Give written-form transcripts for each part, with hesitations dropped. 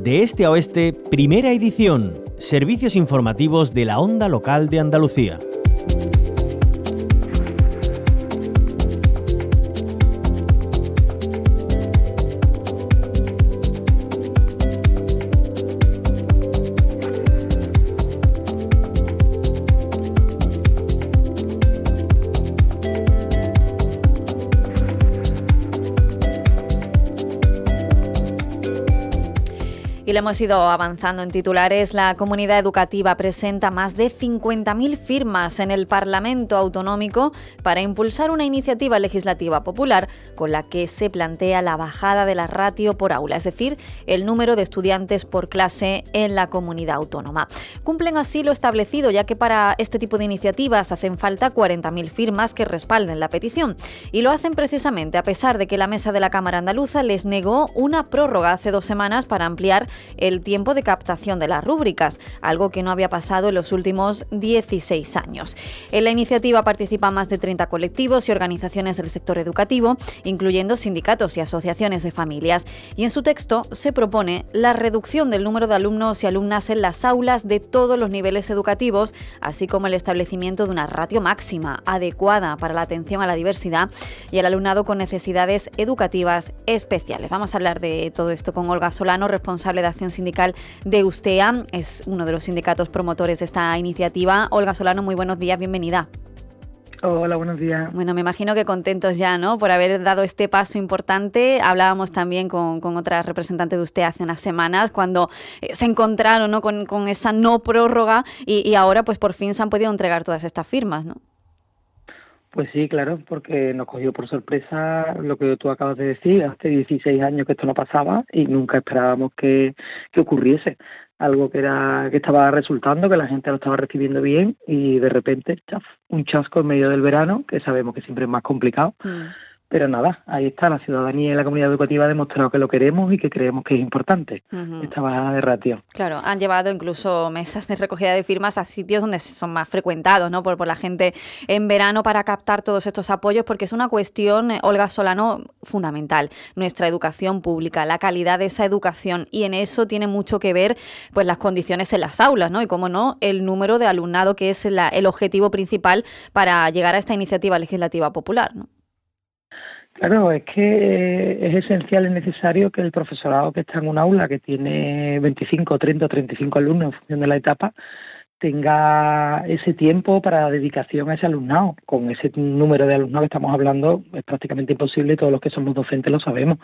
De este a oeste, primera edición. Servicios informativos de la Onda Local de Andalucía. Y le hemos ido avanzando en titulares. La comunidad educativa presenta más de 50.000 firmas en el Parlamento Autonómico para impulsar una iniciativa legislativa popular con la que se plantea la bajada de la ratio por aula, es decir, el número de estudiantes por clase en la comunidad autónoma. Cumplen así lo establecido, ya que para este tipo de iniciativas hacen falta 40.000 firmas que respalden la petición. Y lo hacen precisamente a pesar de que la mesa de la Cámara Andaluza les negó una prórroga hace 2 semanas para ampliar el tiempo de captación de las rúbricas, algo que no había pasado en los últimos 16 años. En la iniciativa participan más de 30 colectivos y organizaciones del sector educativo, incluyendo sindicatos y asociaciones de familias. Y en su texto se propone la reducción del número de alumnos y alumnas en las aulas de todos los niveles educativos, así como el establecimiento de una ratio máxima adecuada para la atención a la diversidad y al alumnado con necesidades educativas especiales. Vamos a hablar de todo esto con Olga Solano, responsable de Acción Sindical de USTEA, es uno de los sindicatos promotores de esta iniciativa. Olga Solano, muy buenos días, bienvenida. Hola, buenos días. Bueno, me imagino que contentos ya, ¿no?, por haber dado este paso importante. Hablábamos también con otras representantes de USTEA hace unas semanas, cuando se encontraron, ¿no?, con esa no prórroga y ahora pues por fin se han podido entregar todas estas firmas, ¿no? Pues sí, claro, porque nos cogió por sorpresa lo que tú acabas de decir. Hace 16 años que esto no pasaba y nunca esperábamos que ocurriese. Algo que estaba resultando, que la gente lo estaba recibiendo bien y de repente, un chasco en medio del verano, que sabemos que siempre es más complicado. Pero nada, ahí está, la ciudadanía y la comunidad educativa ha demostrado que lo queremos y que creemos que es importante, esta bajada de ratio. Claro, han llevado incluso mesas de recogida de firmas a sitios donde son más frecuentados, ¿no?, por la gente en verano, para captar todos estos apoyos, porque es una cuestión, Olga Solano, fundamental. Nuestra educación pública, la calidad de esa educación, y en eso tiene mucho que ver pues las condiciones en las aulas, ¿no?, y cómo no, el número de alumnado, que es el objetivo principal para llegar a esta iniciativa legislativa popular, ¿no? Claro, es que es esencial, es necesario que el profesorado que está en un aula que tiene 25, 30 o 35 alumnos en función de la etapa tenga ese tiempo para dedicación a ese alumnado. Con ese número de alumnos que estamos hablando es prácticamente imposible, todos los que somos docentes lo sabemos.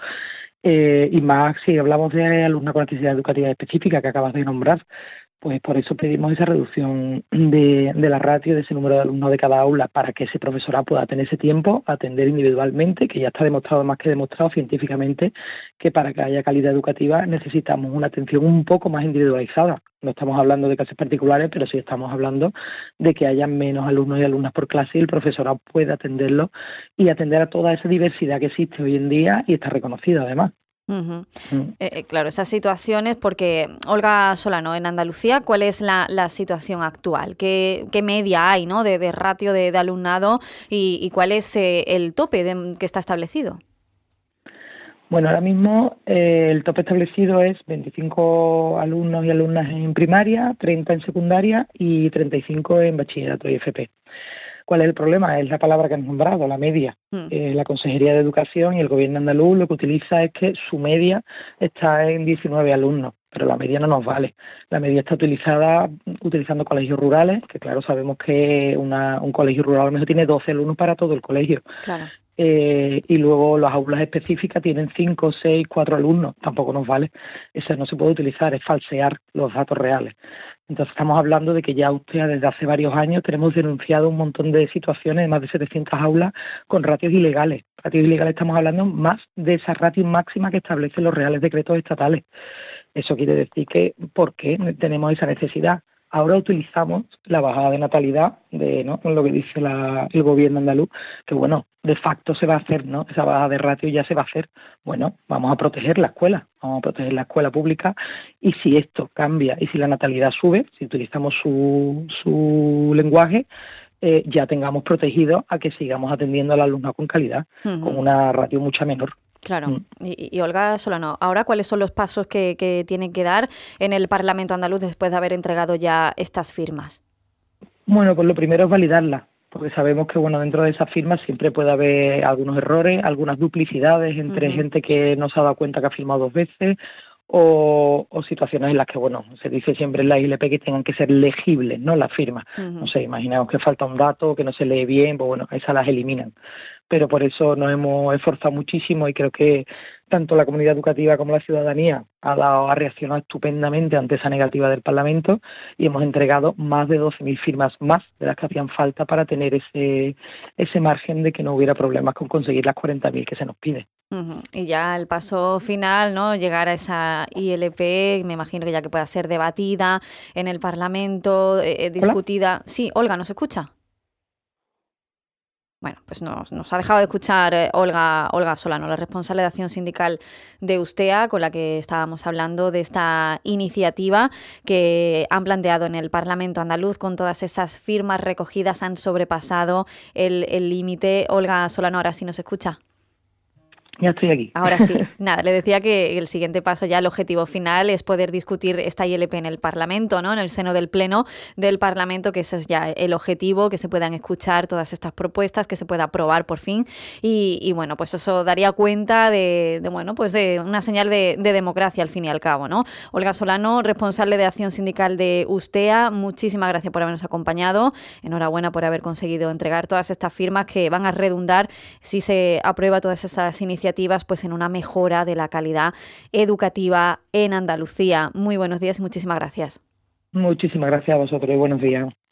Y más si hablamos de alumnos con necesidad educativa específica que acabas de nombrar, pues por eso pedimos esa reducción de la ratio de ese número de alumnos de cada aula, para que ese profesorado pueda tener ese tiempo, atender individualmente, que ya está demostrado, más que demostrado científicamente, que para que haya calidad educativa necesitamos una atención un poco más individualizada. No estamos hablando de clases particulares, pero sí estamos hablando de que haya menos alumnos y alumnas por clase y el profesorado pueda atenderlo y atender a toda esa diversidad que existe hoy en día y está reconocida además. Claro, esas situaciones, porque Olga Solano, en Andalucía, ¿cuál es la situación actual? ¿Qué media hay, ¿no?, de ratio de alumnado y cuál es el tope que está establecido? Bueno, ahora mismo el tope establecido es 25 alumnos y alumnas en primaria, 30 en secundaria y 35 en bachillerato y FP. ¿Cuál es el problema? Es la palabra que han nombrado, la media. La Consejería de Educación y el Gobierno andaluz lo que utiliza es que su media está en 19 alumnos, pero la media no nos vale. La media está utilizando colegios rurales, que claro, sabemos que un colegio rural a lo mejor tiene 12 alumnos para todo el colegio. Claro. Y luego las aulas específicas tienen 5, 6, 4 alumnos, tampoco nos vale. Eso no se puede utilizar, es falsear los datos reales. Entonces estamos hablando de que ya usted desde hace varios años tenemos denunciado un montón de situaciones, más de 700 aulas con ratios ilegales. Ratios ilegales, estamos hablando más de esa ratio máxima que establecen los reales decretos estatales. Eso quiere decir que, ¿por qué tenemos esa necesidad? Ahora utilizamos la bajada de natalidad, lo que dice el gobierno andaluz, que bueno, de facto se va a hacer, ¿no? Esa bajada de ratio ya se va a hacer. Bueno, vamos a proteger la escuela, pública, y si esto cambia y si la natalidad sube, si utilizamos su lenguaje, ya tengamos protegido a que sigamos atendiendo al alumnado con calidad, con una ratio mucha menor. Claro. Y Olga Solano, ahora, ¿cuáles son los pasos que tienen que dar en el Parlamento andaluz después de haber entregado ya estas firmas? Bueno, pues lo primero es validarlas, porque sabemos que dentro de esas firmas siempre puede haber algunos errores, algunas duplicidades entre gente que no se ha dado cuenta que ha firmado 2 veces, o situaciones en las que, se dice siempre en la ILP que tengan que ser legibles, ¿no?, las firmas. No sé, imaginemos que falta un dato, que no se lee bien, pues esas las eliminan. Pero por eso nos hemos esforzado muchísimo y creo que tanto la comunidad educativa como la ciudadanía ha reaccionado estupendamente ante esa negativa del Parlamento y hemos entregado más de 12.000 firmas más de las que hacían falta para tener ese margen de que no hubiera problemas con conseguir las 40.000 que se nos pide. Y ya el paso final, ¿no? Llegar a esa ILP, me imagino que ya que pueda ser debatida en el Parlamento, discutida. ¿Hola? Sí, Olga, ¿nos escucha? Bueno, pues nos ha dejado de escuchar Olga Solano, la responsable de Acción Sindical de Ustea, con la que estábamos hablando de esta iniciativa que han planteado en el Parlamento andaluz. Con todas esas firmas recogidas han sobrepasado el límite. Olga Solano, ahora sí nos escucha. Ya estoy aquí. Ahora sí. Nada, le decía que el siguiente paso, ya el objetivo final, es poder discutir esta ILP en el Parlamento, ¿no? En el seno del Pleno del Parlamento, que ese es ya el objetivo, que se puedan escuchar todas estas propuestas, que se pueda aprobar por fin. Y bueno, pues eso daría cuenta de una señal de democracia al fin y al cabo, ¿no? Olga Solano, responsable de Acción Sindical de Ustea, muchísimas gracias por habernos acompañado. Enhorabuena por haber conseguido entregar todas estas firmas que van a redundar, si se aprueba todas estas iniciativas, pues en una mejora de la calidad educativa en Andalucía. Muy buenos días y muchísimas gracias. Muchísimas gracias a vosotros y buenos días.